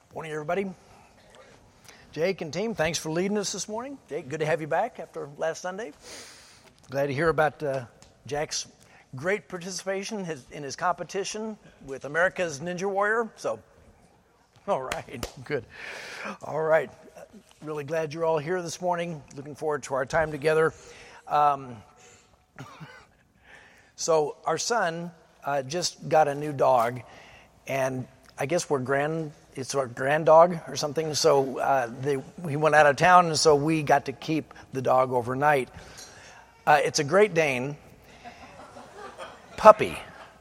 Morning, everybody. Jake and team, thanks for leading us this morning. Jake, good to have you back after last Sunday. Glad to hear about Jack's great participation in his competition with America's Ninja Warrior. So, all right, good. All right, really glad you're all here this morning. Looking forward to our time together. So our son just got a new dog, and I guess it's our grand dog or something. So he went out of town, and so we got to keep the dog overnight. It's a Great Dane puppy.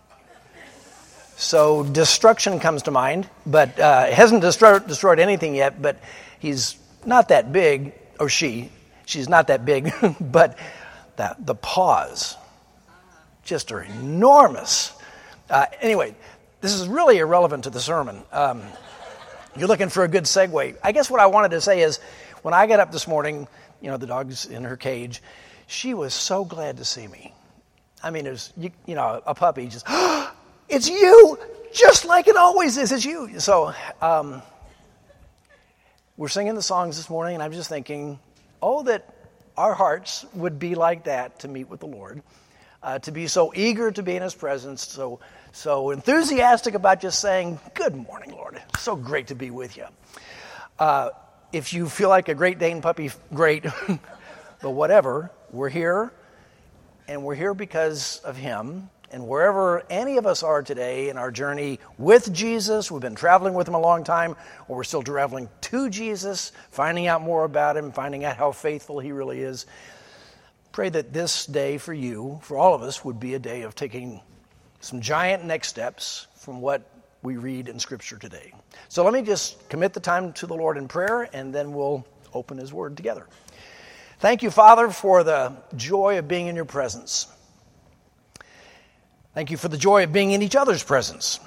So destruction comes to mind, but it hasn't destroyed anything yet. But he's not that big, or she's not that big, but the paws just are enormous. Anyway, this is really irrelevant to the sermon. You're looking for a good segue. I guess what I wanted to say is, when I got up this morning, the dog's in her cage, she was so glad to see me. I mean, it was, a puppy just, it's you, just like it always is, it's you. So we're singing the songs this morning, and I'm just thinking, that our hearts would be like that to meet with the Lord, to be so eager to be in His presence, so enthusiastic about just saying, good morning, Lord. It's so great to be with you. If you feel like a Great Dane puppy, great. But whatever, we're here, and we're here because of Him. And wherever any of us are today in our journey with Jesus, we've been traveling with Him a long time, or we're still traveling to Jesus, finding out more about Him, finding out how faithful He really is. Pray that this day for you, for all of us, would be a day of taking some giant next steps from what we read in Scripture today. So let me just commit the time to the Lord in prayer, and then we'll open His Word together. Thank you, Father, for the joy of being in your presence. Thank you for the joy of being in each other's presence.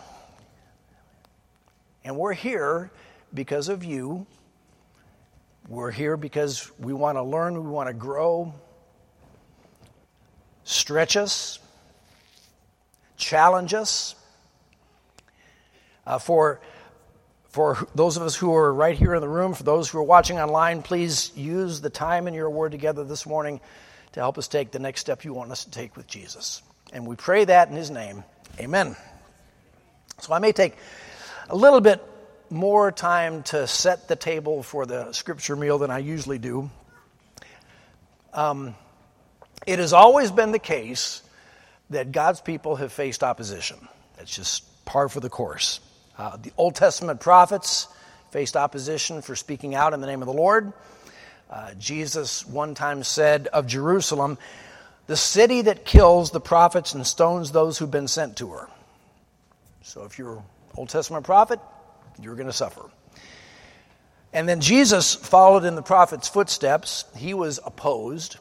And we're here because of you. We're here because we want to learn, we want to grow. Stretch us. Challenge us. For those of us who are right here in the room, for those who are watching online, please use the time in your word together this morning to help us take the next step you want us to take with Jesus. And we pray that in His name. Amen. So I may take a little bit more time to set the table for the scripture meal than I usually do. It has always been the case that God's people have faced opposition. That's just par for the course. The Old Testament prophets faced opposition for speaking out in the name of the Lord. Jesus one time said of Jerusalem, "The city that kills the prophets and stones those who've been sent to her." So if you're an Old Testament prophet, you're going to suffer. And then Jesus followed in the prophet's footsteps. He was opposed.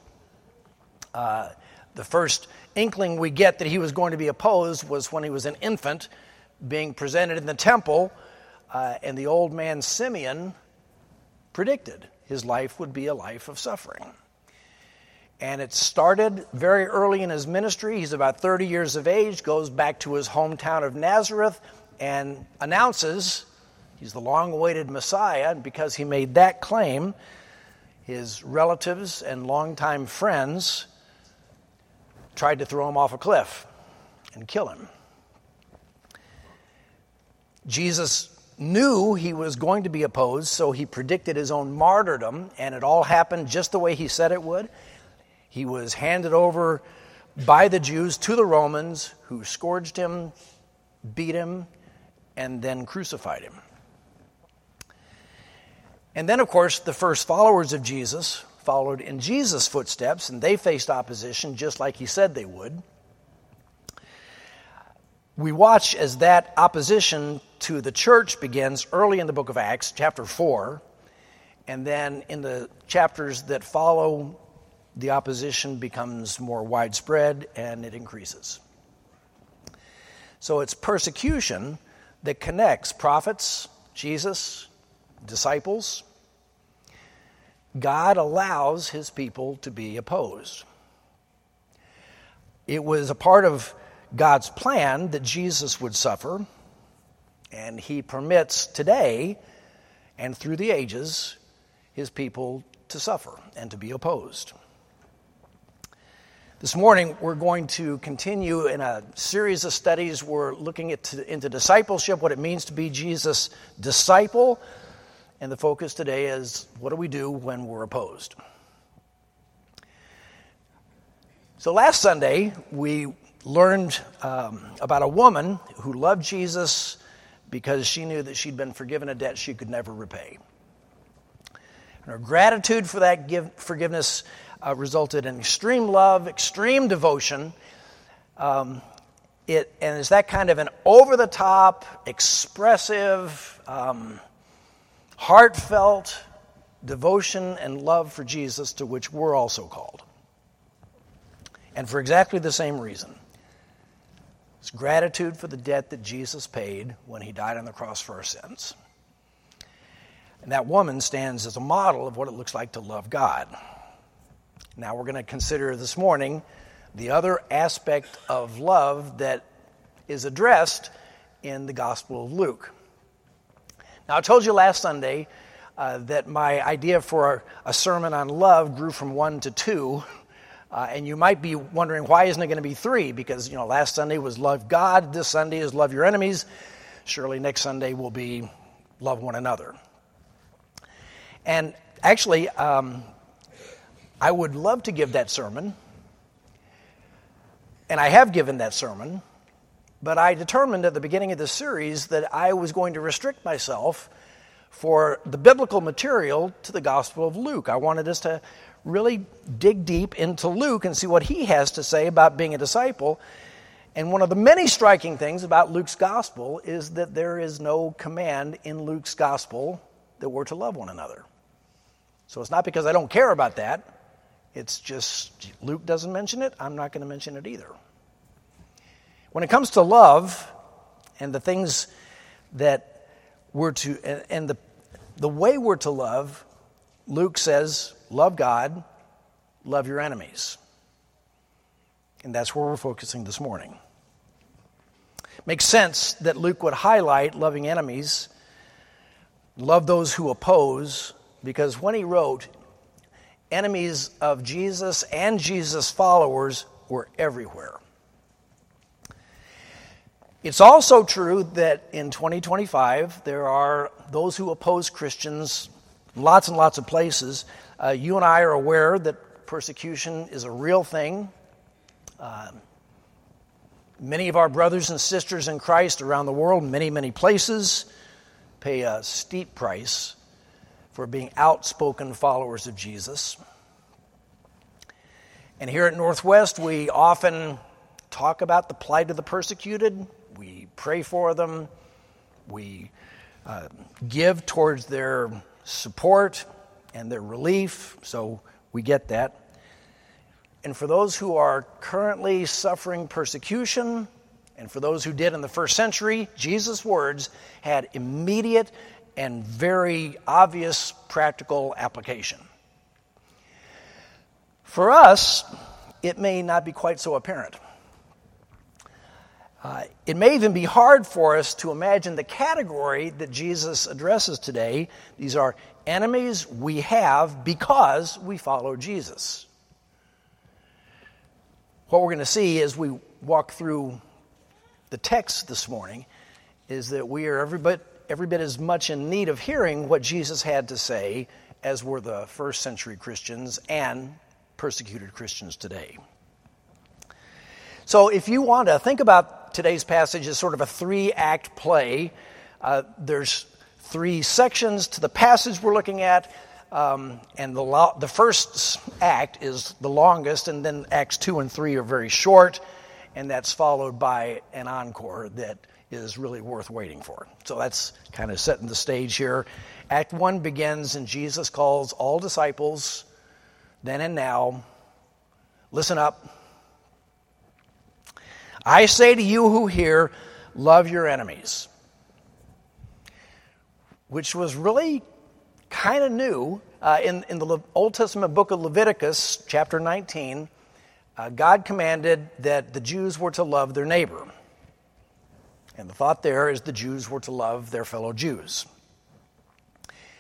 The first inkling we get that He was going to be opposed was when He was an infant being presented in the temple, and the old man Simeon predicted his life would be a life of suffering. And it started very early in His ministry. He's about 30 years of age, goes back to his hometown of Nazareth, and announces He's the long-awaited Messiah. And because he made that claim, his relatives and longtime friends tried to throw Him off a cliff and kill Him. Jesus knew He was going to be opposed, so He predicted His own martyrdom, and it all happened just the way He said it would. He was handed over by the Jews to the Romans, who scourged Him, beat Him, and then crucified Him. And then, of course, the first followers of Jesus followed in Jesus' footsteps, and they faced opposition just like He said they would. We watch as that opposition to the church begins early in the book of Acts, chapter 4, and then in the chapters that follow, the opposition becomes more widespread and it increases. So it's persecution that connects prophets, Jesus, disciples. God allows His people to be opposed. It was a part of God's plan that Jesus would suffer, and He permits today and through the ages, his people to suffer and to be opposed. This morning, we're going to continue in a series of studies. We're looking into discipleship, what it means to be Jesus' disciple. And the focus today is, what do we do when we're opposed? So last Sunday, we learned about a woman who loved Jesus because she knew that she'd been forgiven a debt she could never repay. And her gratitude for that forgiveness resulted in extreme love, extreme devotion. And it's that kind of an over-the-top, expressive, heartfelt devotion and love for Jesus to which we're also called. And for exactly the same reason. It's gratitude for the debt that Jesus paid when he died on the cross for our sins. And that woman stands as a model of what it looks like to love God. Now we're going to consider this morning the other aspect of love that is addressed in the Gospel of Luke. Now I told you last Sunday that my idea for a sermon on love grew from 1 to 2. And you might be wondering, why isn't it going to be 3? Because, last Sunday was love God. This Sunday is love your enemies. Surely next Sunday will be love one another. And actually, I would love to give that sermon. And I have given that sermon. But I determined at the beginning of this series that I was going to restrict myself for the biblical material to the Gospel of Luke. I wanted us to really dig deep into Luke and see what he has to say about being a disciple. And one of the many striking things about Luke's gospel is that there is no command in Luke's gospel that we're to love one another. So it's not because I don't care about that. It's just Luke doesn't mention it. I'm not going to mention it either. When it comes to love and the things that we're to, and the way we're to love, Luke says, love God, love your enemies. And that's where we're focusing this morning. Makes sense that Luke would highlight loving enemies, love those who oppose, because when he wrote, enemies of Jesus and Jesus' followers were everywhere. It's also true that in 2025, there are those who oppose Christians lots and lots of places. You and I are aware that persecution is a real thing. Many of our brothers and sisters in Christ around the world, many places, pay a steep price for being outspoken followers of Jesus. And here at Northwest, we often talk about the plight of the persecuted. We pray for them. We give towards their support and their relief, so we get that. And for those who are currently suffering persecution, and for those who did in the first century, Jesus' words had immediate and very obvious practical application. For us, it may not be quite so apparent. It may even be hard for us to imagine the category that Jesus addresses today. These are enemies we have because we follow Jesus. What we're going to see as we walk through the text this morning is that we are every bit as much in need of hearing what Jesus had to say as were the first century Christians and persecuted Christians today. So if you want to think about today's passage as sort of a 3-act play, there's 3 sections to the passage we're looking at, and the first act is the longest, and then Acts 2 and 3 are very short, and that's followed by an encore that is really worth waiting for. So that's kind of setting the stage here. Act 1 begins, and Jesus calls all disciples, then and now, listen up. I say to you who hear, love your enemies. Which was really kind of new. In the Old Testament book of Leviticus, chapter 19, God commanded that the Jews were to love their neighbor. And the thought there is the Jews were to love their fellow Jews.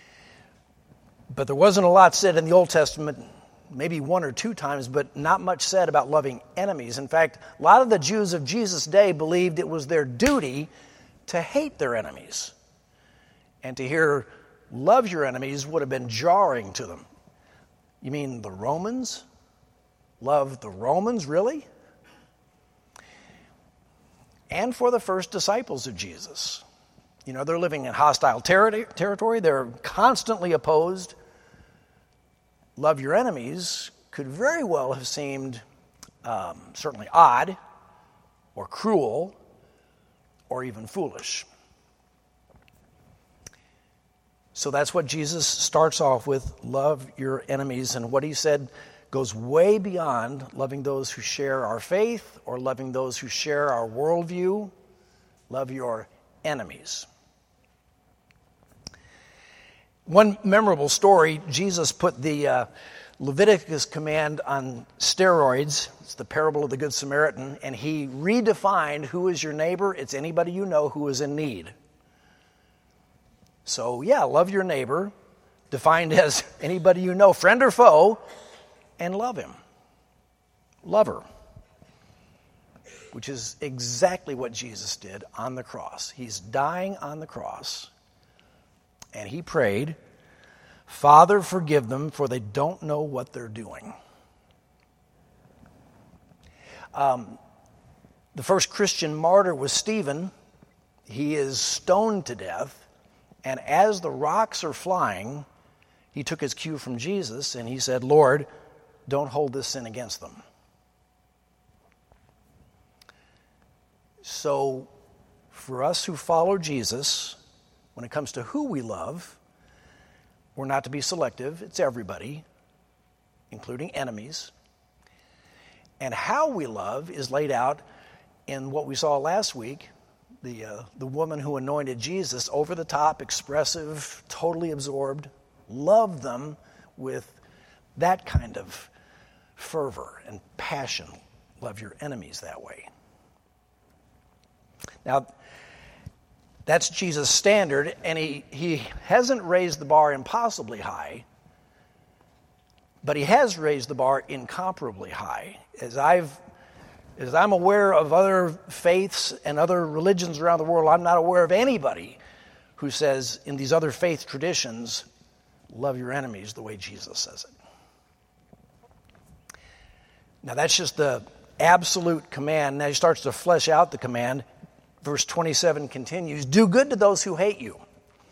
But there wasn't a lot said in the Old Testament, maybe one or two times, but not much said about loving enemies. In fact, a lot of the Jews of Jesus' day believed it was their duty to hate their enemies. And to hear love your enemies would have been jarring to them. You mean the Romans? Love the Romans, really? And for the first disciples of Jesus. You know, they're living in hostile territory. They're constantly opposed. Love your enemies could very well have seemed certainly odd or cruel or even foolish. So that's what Jesus starts off with, love your enemies. And what he said goes way beyond loving those who share our faith or loving those who share our worldview. Love your enemies. One memorable story, Jesus put the Leviticus command on steroids. It's the parable of the Good Samaritan, and he redefined who is your neighbor. It's anybody you know who is in need. So yeah, love your neighbor, defined as anybody you know, friend or foe, and love him. Love her. Which is exactly what Jesus did on the cross. He's dying on the cross. And he prayed, Father, forgive them, for they don't know what they're doing. The first Christian martyr was Stephen. He is stoned to death. And as the rocks are flying, he took his cue from Jesus and he said, Lord, don't hold this sin against them. So for us who follow Jesus, when it comes to who we love, we're not to be selective. It's everybody, including enemies. And how we love is laid out in what we saw last week, the woman who anointed Jesus, over the top, expressive, totally absorbed, loved them with that kind of fervor and passion. Love your enemies that way. Now, that's Jesus' standard, and he hasn't raised the bar impossibly high, but he has raised the bar incomparably high. As I'm aware of other faiths and other religions around the world, I'm not aware of anybody who says in these other faith traditions, love your enemies the way Jesus says it. Now that's just the absolute command. Now he starts to flesh out the command. Verse 27 continues, do good to those who hate you.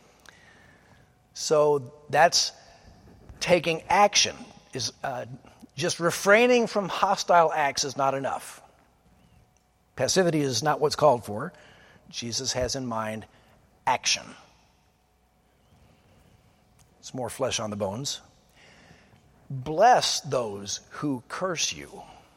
So that's taking action. Just refraining from hostile acts is not enough. Passivity is not what's called for. Jesus has in mind action. It's more flesh on the bones. Bless those who curse you.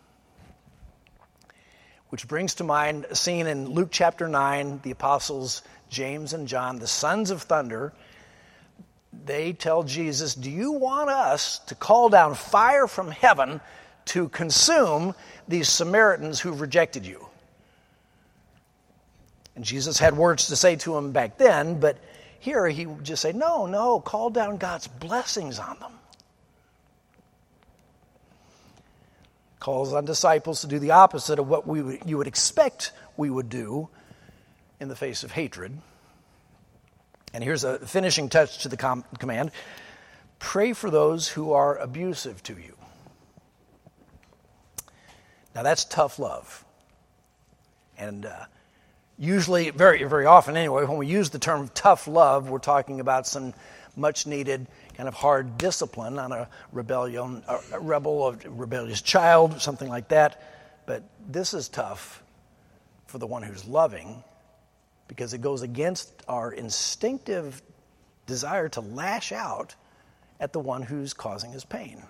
Which brings to mind a scene in Luke chapter 9, the apostles James and John, the sons of thunder. They tell Jesus, do you want us to call down fire from heaven to consume these Samaritans who've rejected you? And Jesus had words to say to them back then, but here he would just say, no, call down God's blessings on them. Calls on disciples to do the opposite of what you would expect we would do in the face of hatred. And here's a finishing touch to the command. Pray for those who are abusive to you. Now that's tough love. And usually, very, very often anyway, when we use the term tough love, we're talking about some much needed kind of hard discipline on a rebellion, a rebellious child, something like that. But this is tough for the one who's loving because it goes against our instinctive desire to lash out at the one who's causing us pain.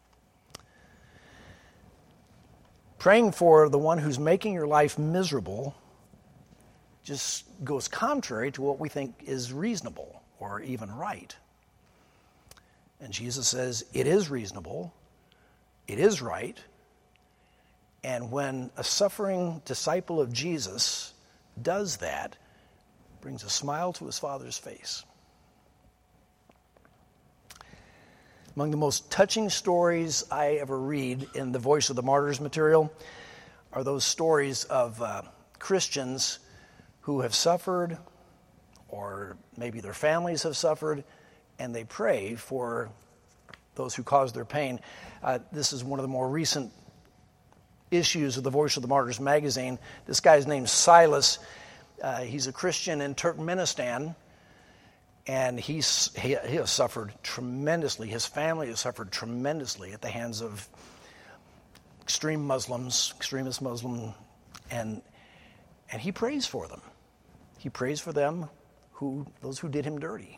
Praying for the one who's making your life miserable just goes contrary to what we think is reasonable or even right. And Jesus says it is reasonable, it is right, and when a suffering disciple of Jesus does that, it brings a smile to his Father's face. Among the most touching stories I ever read in the Voice of the Martyrs material are those stories of Christians who have suffered, or maybe their families have suffered, and they pray for those who cause their pain. This is one of the more recent issues of the Voice of the Martyrs magazine. This guy's named Silas. He's a Christian in Turkmenistan, and he has suffered tremendously. His family has suffered tremendously at the hands of extremist Muslim, and he prays for them. He prays for them, those who did him dirty.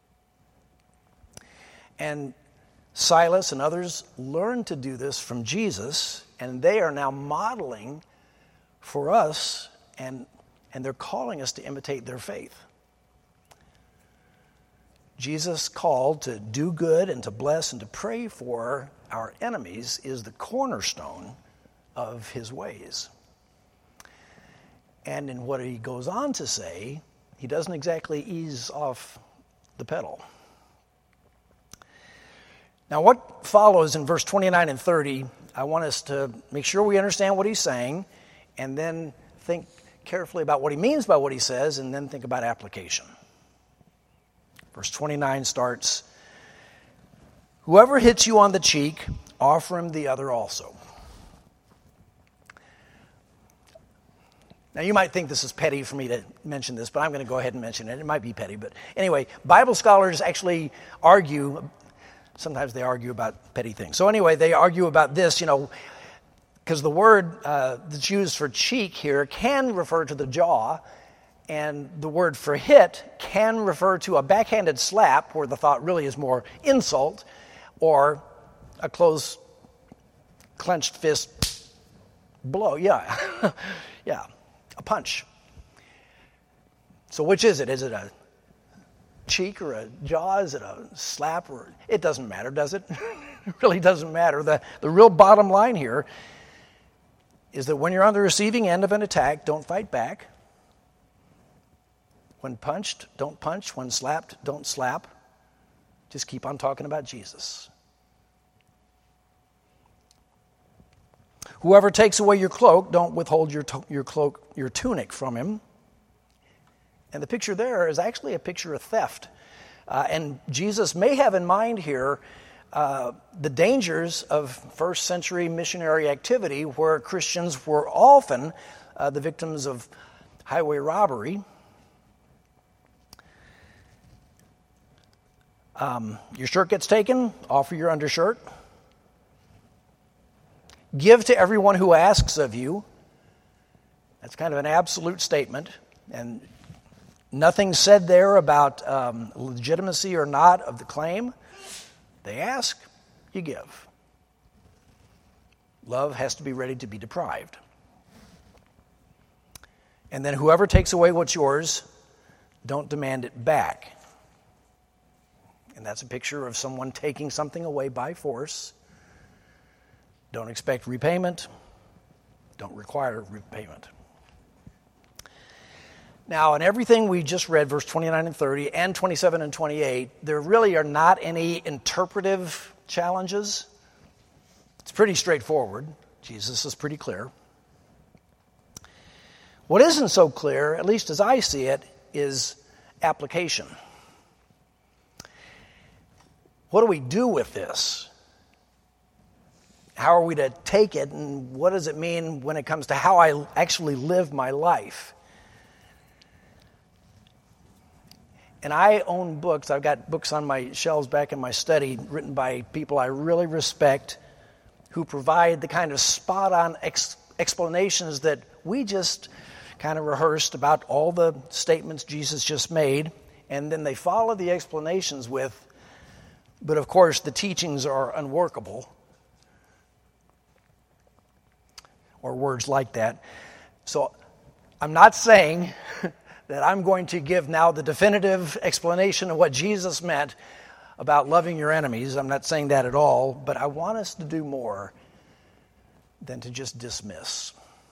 And Silas and others learned to do this from Jesus, and they are now modeling for us, and they're calling us to imitate their faith. Jesus' call to do good and to bless and to pray for our enemies is the cornerstone of his ways. And in what he goes on to say, he doesn't exactly ease off the pedal. Now, what follows in verse 29 and 30, I want us to make sure we understand what he's saying, and then think carefully about what he means by what he says, and then think about application. Verse 29 starts, "Whoever hits you on the cheek, offer him the other also." Now, you might think this is petty for me to mention this, but I'm going to go ahead and mention it. It might be petty, but anyway, Bible scholars actually argue. Sometimes they argue about petty things. So anyway, they argue about this, because the word that's used for cheek here can refer to the jaw, and the word for hit can refer to a backhanded slap, where the thought really is more insult, or a closed, clenched fist blow. Yeah, yeah, a punch. So which is it? Is it a cheek or a jaw? Is it a slap? Or it doesn't matter, does it? It really doesn't matter. The real bottom line here is that when you're on the receiving end of an attack, don't fight back. When punched, don't punch. When slapped, don't slap. Just keep on talking about Jesus. Whoever takes away your cloak, don't withhold your tunic from him. And the picture there is actually a picture of theft. And Jesus may have in mind here the dangers of first century missionary activity, where Christians were often the victims of highway robbery. Your shirt gets taken, offer your undershirt. Give to everyone who asks of you. That's kind of an absolute statement, and nothing said there about legitimacy or not of the claim. They ask, you give. Love has to be ready to be deprived. And then whoever takes away what's yours, don't demand it back. And that's a picture of someone taking something away by force. Don't expect repayment. Don't require repayment. Now, in everything we just read, verse 29 and 30, and 27 and 28, there really are not any interpretive challenges. It's pretty straightforward. Jesus is pretty clear. What isn't so clear, at least as I see it, is application. What do we do with this? How are we to take it, and what does it mean when it comes to how I actually live my life? And I own books. I've got books on my shelves back in my study written by people I really respect, who provide the kind of spot-on explanations that we just kind of rehearsed about all the statements Jesus just made, and then they follow the explanations with, but of course the teachings are unworkable, or words like that. So I'm not saying that I'm going to give now the definitive explanation of what Jesus meant about loving your enemies. I'm not saying that at all, but I want us to do more than to just dismiss.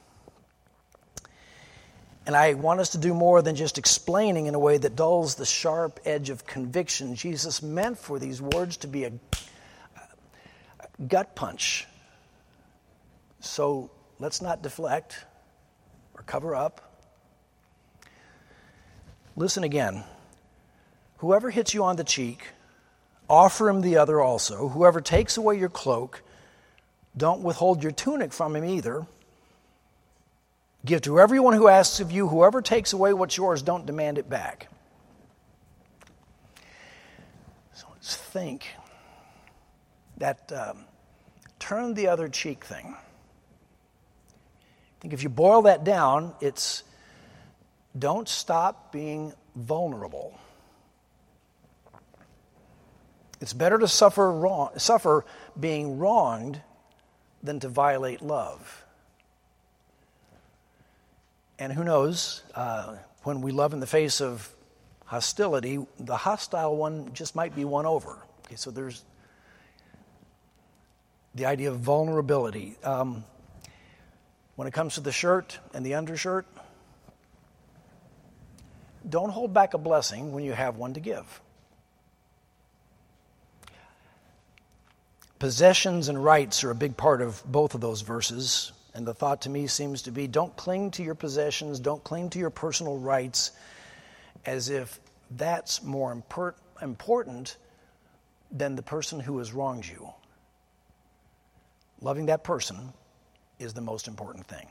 And I want us to do more than just explaining in a way that dulls the sharp edge of conviction. Jesus meant for these words to be gut punch. So let's not deflect or cover up. Listen again. Whoever hits you on the cheek, offer him the other also. Whoever takes away your cloak, don't withhold your tunic from him either. Give to everyone who asks of you. Whoever takes away what's yours, don't demand it back. So let's think. That turn the other cheek thing. I think if you boil that down, it's don't stop being vulnerable. It's better to suffer being wronged than to violate love. And who knows, when we love in the face of hostility, the hostile one just might be won over. Okay, so there's the idea of vulnerability. When it comes to the shirt and the undershirt, don't hold back a blessing when you have one to give. Possessions and rights are a big part of both of those verses. And the thought to me seems to be, don't cling to your possessions, don't cling to your personal rights as if that's more important than the person who has wronged you. Loving that person is the most important thing.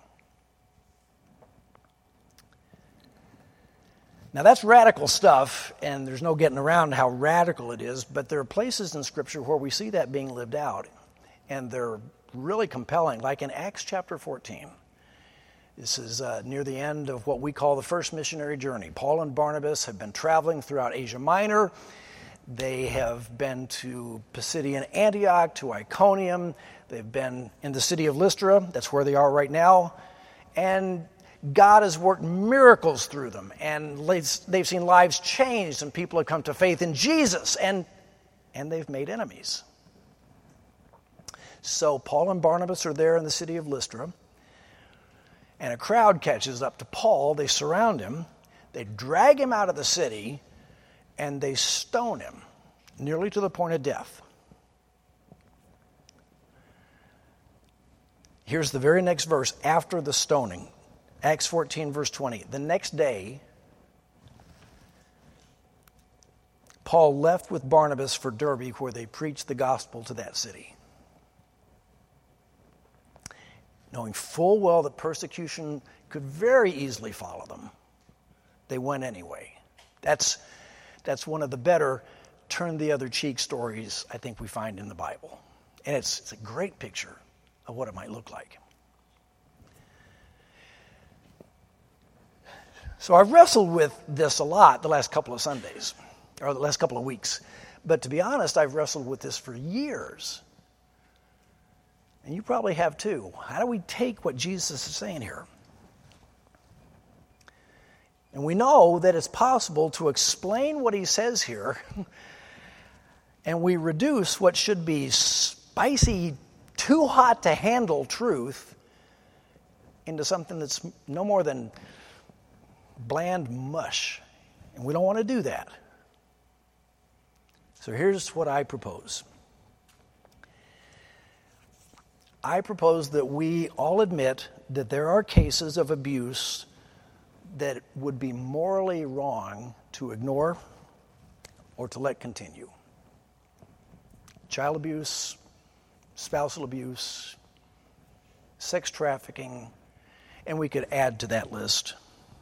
Now that's radical stuff, and there's no getting around how radical it is, but there are places in Scripture where we see that being lived out, and they're really compelling, like in Acts chapter 14. This is near the end of what we call the first missionary journey. Paul and Barnabas have been traveling throughout Asia Minor. They have been to Pisidian Antioch, to Iconium. They've been in the city of Lystra. That's where they are right now. And God has worked miracles through them. And they've seen lives changed, and people have come to faith in Jesus. And they've made enemies. So Paul and Barnabas are there in the city of Lystra. And a crowd catches up to Paul. They surround him. They drag him out of the city. And they stone him, nearly to the point of death. Here's the very next verse after the stoning. Acts 14, verse 20. The next day, Paul left with Barnabas for Derbe, where they preached the gospel to that city. Knowing full well that persecution could very easily follow them, they went anyway. That's one of the better turn the other cheek stories I think we find in the Bible. And it's a great picture of what it might look like. So I've wrestled with this a lot the last couple of Sundays, or the last couple of weeks. But to be honest, I've wrestled with this for years. And you probably have too. How do we take what Jesus is saying here? And we know that it's possible to explain what he says here, and we reduce what should be spicy, too hot to handle truth into something that's no more than bland mush. And we don't want to do that. So here's what I propose. I propose that we all admit that there are cases of abuse that would be morally wrong to ignore or to let continue. Child abuse, spousal abuse, sex trafficking, and we could add to that list.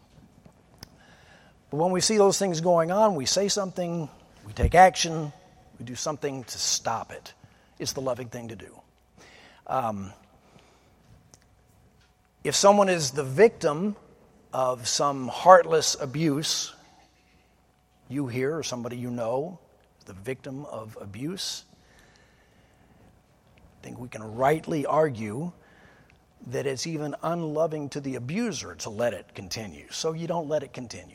But when we see those things going on, we say something, we take action, we do something to stop it. It's the loving thing to do. If someone is the victim of some heartless abuse, you here or somebody you know, the victim of abuse, I think we can rightly argue that it's even unloving to the abuser to let it continue. So you don't let it continue.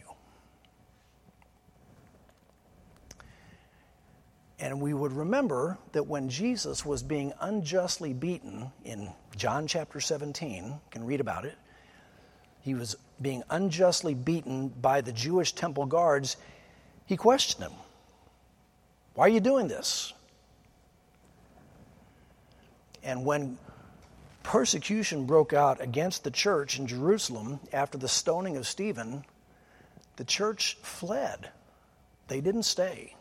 And we would remember that when Jesus was being unjustly beaten in John chapter 17, you can read about it, he was being unjustly beaten by the Jewish temple guards. He questioned them. Why are you doing this? And when persecution broke out against the church in Jerusalem after the stoning of Stephen, the church fled. They didn't stay.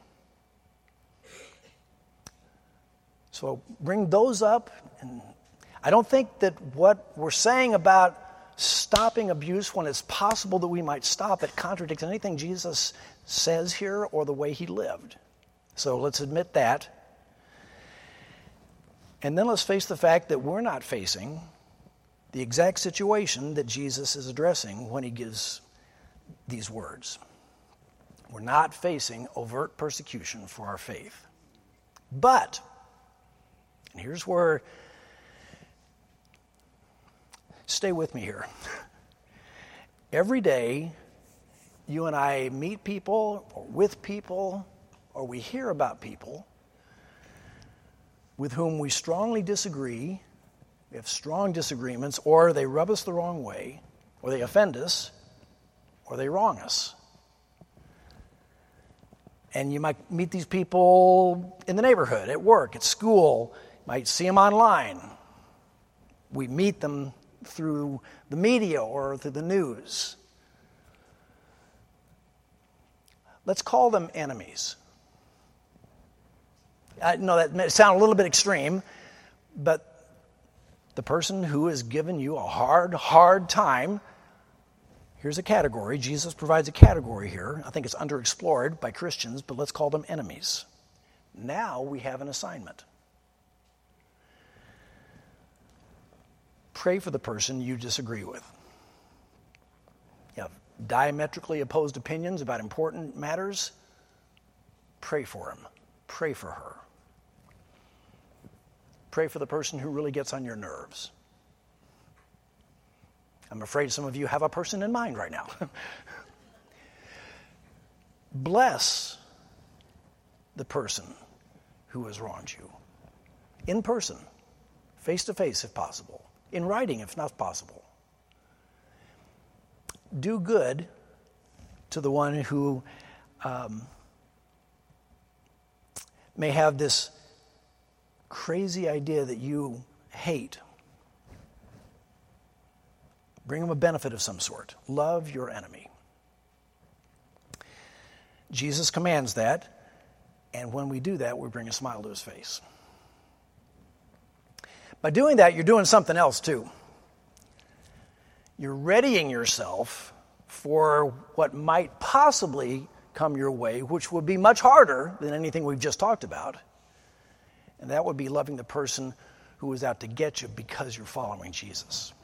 So bring those up. And I don't think that what we're saying about stopping abuse when it's possible that we might stop it contradicts anything Jesus says here or the way he lived. So let's admit that. And then let's face the fact that we're not facing the exact situation that Jesus is addressing when he gives these words. We're not facing overt persecution for our faith. But, and here's where, stay with me here. Every day, you and I meet people, or with people, or we hear about people with whom we strongly disagree, we have strong disagreements, or they rub us the wrong way, or they offend us, or they wrong us. And you might meet these people in the neighborhood, at work, at school, you might see them online. We meet them through the media or through the news. Let's call them enemies. I know that may sound a little bit extreme, but the person who has given you a hard time, here's a category. Jesus provides a category here. I think it's underexplored by Christians, but let's call them enemies. Now we have an assignment. Pray for the person you disagree with. You have diametrically opposed opinions about important matters. Pray for him. Pray for her. Pray for the person who really gets on your nerves. I'm afraid some of you have a person in mind right now. Bless the person who has wronged you. In person, face to face if possible. In writing if not possible. Do good to the one who may have this crazy idea that you hate. Bring them a benefit of some sort. Love your enemy. Jesus commands that, and when we do that, we bring a smile to his face. By doing that, you're doing something else too. You're readying yourself for what might possibly come your way, which would be much harder than anything we've just talked about. And that would be loving the person who is out to get you because you're following Jesus.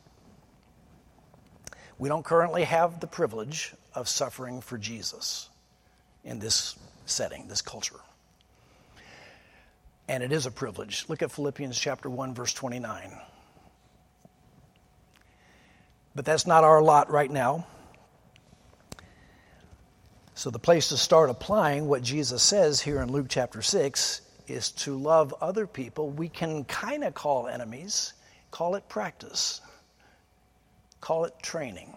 We don't currently have the privilege of suffering for Jesus in this setting, this culture. And it is a privilege. Look at Philippians chapter 1, verse 29. But that's not our lot right now. So the place to start applying what Jesus says here in Luke chapter 6 is to love other people we can kind of call enemies. Call it practice. Call it training.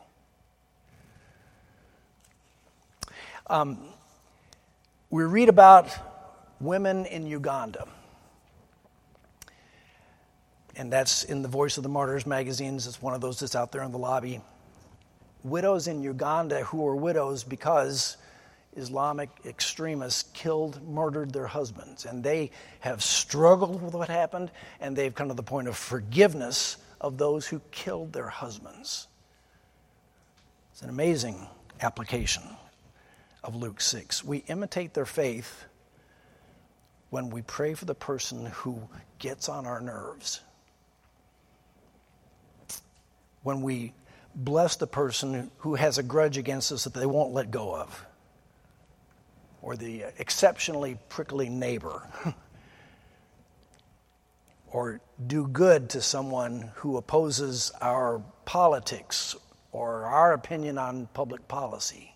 We read about women in Uganda. And that's in the Voice of the Martyrs magazines. It's one of those that's out there in the lobby. Widows in Uganda who are widows because Islamic extremists murdered their husbands. And they have struggled with what happened, and they've come to the point of forgiveness of those who killed their husbands. It's an amazing application of Luke 6. We imitate their faith when we pray for the person who gets on our nerves. When we bless the person who has a grudge against us that they won't let go of. Or the exceptionally prickly neighbor. Or do good to someone who opposes our politics or our opinion on public policy.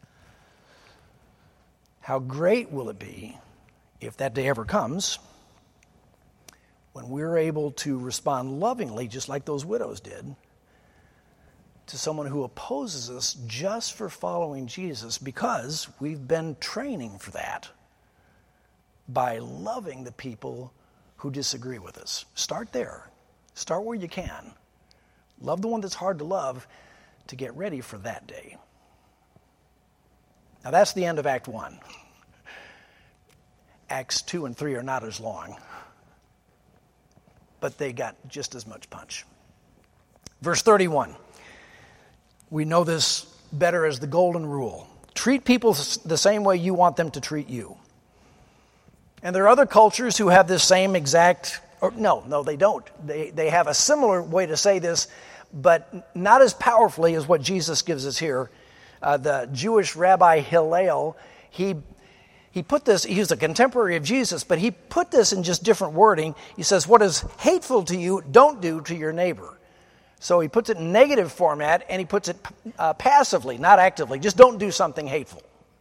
How great will it be, if that day ever comes, when we're able to respond lovingly, just like those widows did, to someone who opposes us just for following Jesus, because we've been training for that by loving the people who disagree with us. Start there. Start where you can. Love the one that's hard to love to get ready for that day. Now that's the end of Act 1. Acts 2 and 3 are not as long, but they got just as much punch. Verse 31. We know this better as the golden rule. Treat people the same way you want them to treat you. And there are other cultures who have this same exact, no, they don't. They have a similar way to say this, but not as powerfully as what Jesus gives us here. The Jewish Rabbi Hillel, he put this, he was a contemporary of Jesus, but he put this in just different wording. He says, what is hateful to you, don't do to your neighbor. So he puts it in negative format, and he puts it passively, not actively. Just don't do something hateful.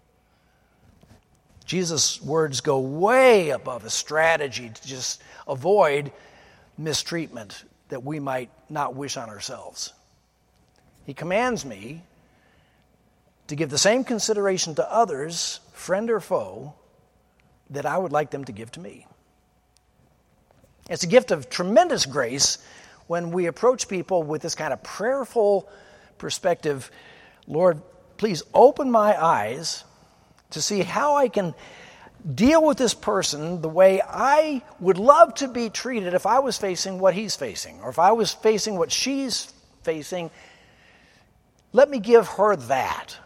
Jesus' words go way above a strategy to just avoid mistreatment that we might not wish on ourselves. He commands me to give the same consideration to others, friend or foe, that I would like them to give to me. It's a gift of tremendous grace when we approach people with this kind of prayerful perspective. Lord, please open my eyes to see how I can deal with this person the way I would love to be treated if I was facing what he's facing, or if I was facing what she's facing. Let me give her that.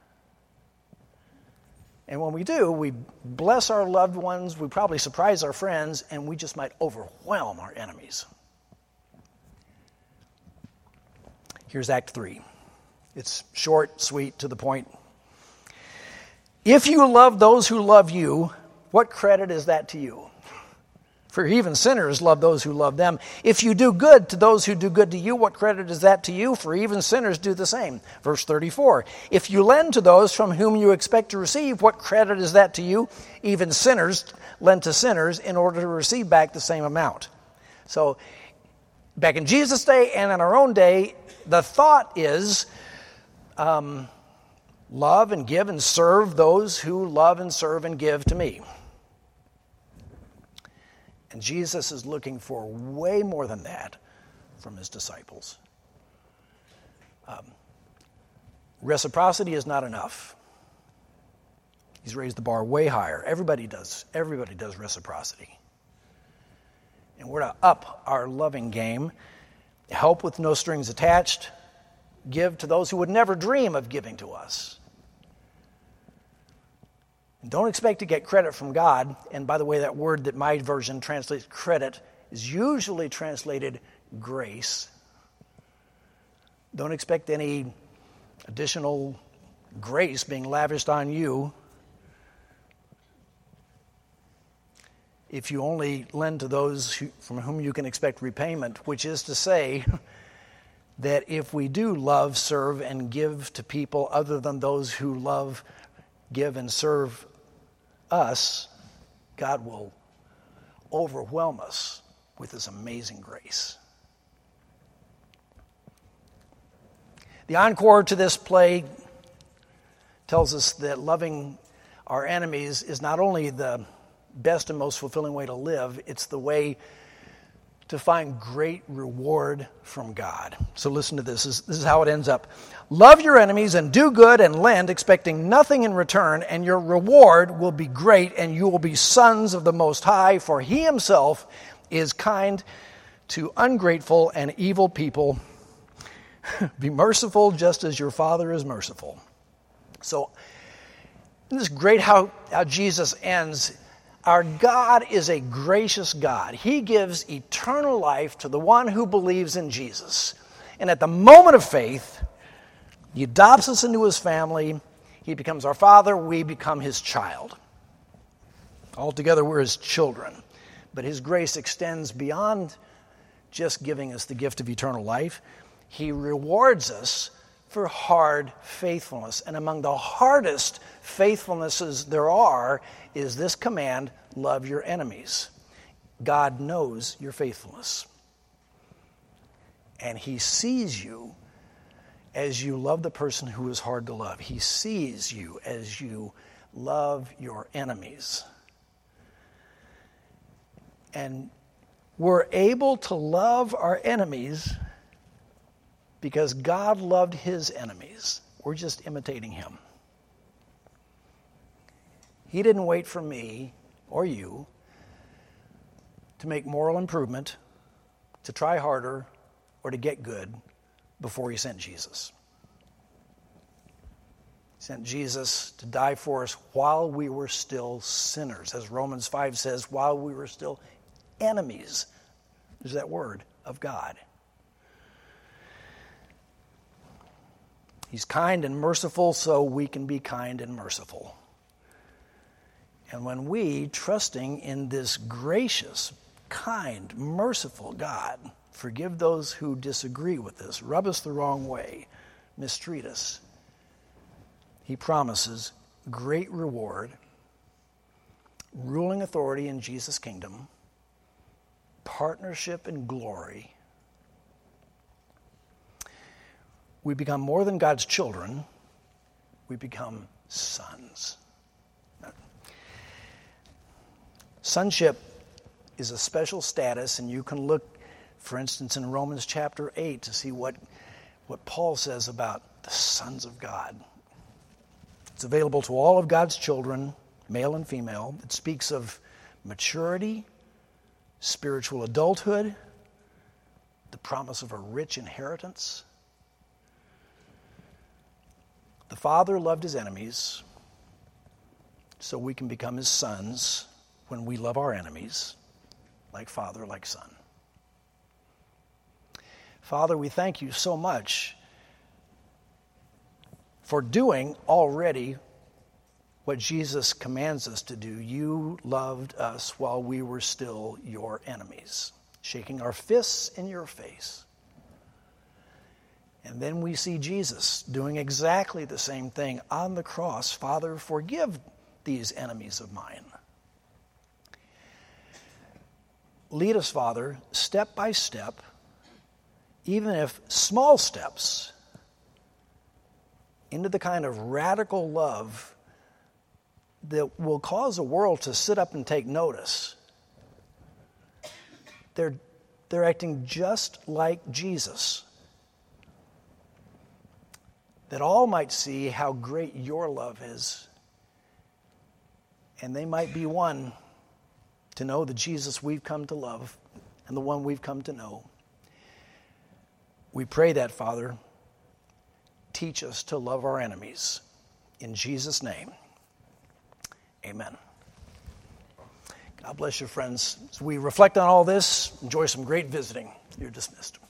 And when we do, we bless our loved ones, we probably surprise our friends, and we just might overwhelm our enemies. Here's Act 3. It's short, sweet, to the point. If you love those who love you, what credit is that to you? For even sinners love those who love them. If you do good to those who do good to you, what credit is that to you? For even sinners do the same. Verse 34. If you lend to those from whom you expect to receive, what credit is that to you? Even sinners lend to sinners in order to receive back the same amount. So, back in Jesus' day and in our own day, the thought is love and give and serve those who love and serve and give to me. And Jesus is looking for way more than that from his disciples. Reciprocity is not enough. He's raised the bar way higher. Everybody does reciprocity. And we're to up our loving game, help with no strings attached, give to those who would never dream of giving to us. And don't expect to get credit from God. And by the way, that word that my version translates credit is usually translated grace. Don't expect any additional grace being lavished on you if you only lend to those from whom you can expect repayment, which is to say that if we do love, serve, and give to people other than those who love, give, and serve us, God will overwhelm us with his amazing grace. The encore to this play tells us that loving our enemies is not only the best and most fulfilling way to live, it's the way to find great reward from God. So listen to this. This is how it ends up. Love your enemies and do good and lend, expecting nothing in return, and your reward will be great, and you will be sons of the Most High, for he himself is kind to ungrateful and evil people. Be merciful just as your Father is merciful. So, isn't this great how Jesus ends? Our God is a gracious God. He gives eternal life to the one who believes in Jesus. And at the moment of faith, he adopts us into his family. He becomes our Father. We become his child. Altogether, we're his children. But his grace extends beyond just giving us the gift of eternal life. He rewards us for hard faithfulness. And among the hardest faithfulnesses there are is this command, love your enemies. God knows your faithfulness. And he sees you as you love the person who is hard to love. He sees you as you love your enemies. And We're able to love our enemies because God loved his enemies. We're just imitating him. He didn't wait for me or you to make moral improvement, to try harder, or to get good before he sent Jesus. He sent Jesus to die for us while we were still sinners. As Romans 5 says, while we were still enemies. There's that word, of God. He's kind and merciful, so we can be kind and merciful. And when we, trusting in this gracious, kind, merciful God, forgive those who disagree with us, rub us the wrong way, mistreat us, he promises great reward, ruling authority in Jesus' kingdom, partnership and glory. We become more than God's children. We become sons. Sonship is a special status, and you can look, for instance, in Romans chapter 8 to see what Paul says about the sons of God. It's available to all of God's children, male and female. It speaks of maturity, spiritual adulthood, the promise of a rich inheritance. The Father loved his enemies, so we can become his sons when we love our enemies, like Father, like Son. Father, we thank you so much for doing already what Jesus commands us to do. You loved us while we were still your enemies, shaking our fists in your face. And then we see Jesus doing exactly the same thing on the cross. Father, forgive these enemies of mine. Lead us, Father, step by step, even if small steps, into the kind of radical love that will cause the world to sit up and take notice. They're acting just like Jesus, that all might see how great your love is, and they might be one to know the Jesus we've come to love and the one we've come to know. We pray that, Father, teach us to love our enemies. In Jesus' name, amen. God bless you, friends. As we reflect on all this, enjoy some great visiting. You're dismissed.